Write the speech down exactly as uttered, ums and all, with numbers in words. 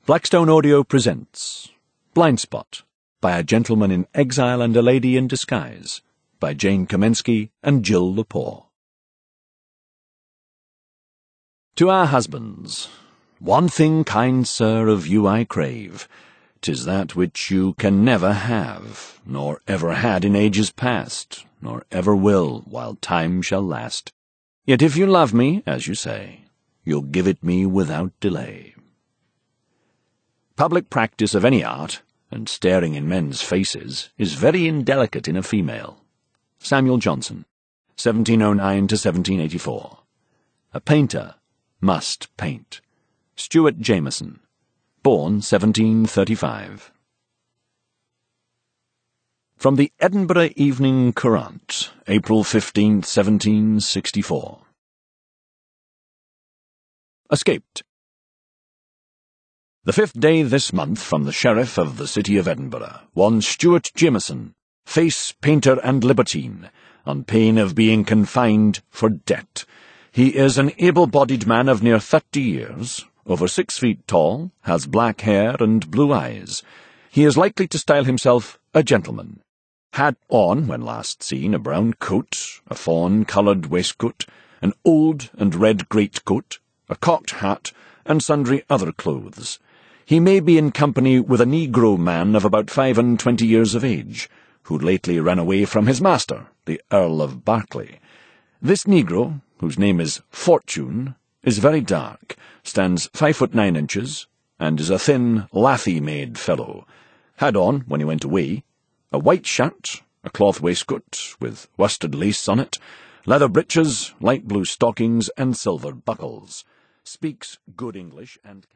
Blackstone Audio presents Blind Spot by A Gentleman in Exile and a Lady in Disguise by Jane Kamensky and Jill Lepore. To our husbands, one thing, kind sir, of you I crave. 'Tis that which you can never have, nor ever had in ages past, nor ever will while time shall last. Yet if you love me, as you say, you'll give it me without delay. Public practice of any art, and staring in men's faces, is very indelicate in a female. Samuel Johnson, seventeen oh nine to seventeen eighty-four. A painter must paint. Stuart Jameson, born seventeen thirty-five. From the Edinburgh Evening Courant, April fifteenth, seventeen sixty-four. Escaped. The fifth day this month from the sheriff of the city of Edinburgh, one Stuart Jameson, face painter and libertine, on pain of being confined for debt. He is an able-bodied man of near thirty years, over six feet tall, has black hair and blue eyes. He is likely to style himself a gentleman. Had on, when last seen, a brown coat, a fawn-coloured waistcoat, an old and red greatcoat, a cocked hat, and sundry other clothes. He may be in company with a negro man of about five and twenty years of age, who lately ran away from his master, the Earl of Berkeley. This negro, whose name is Fortune, is very dark, stands five foot nine inches, and is a thin, lathy-made fellow. Had on, when he went away, a white shirt, a cloth waistcoat with worsted lace on it, leather breeches, light blue stockings, and silver buckles. Speaks good English and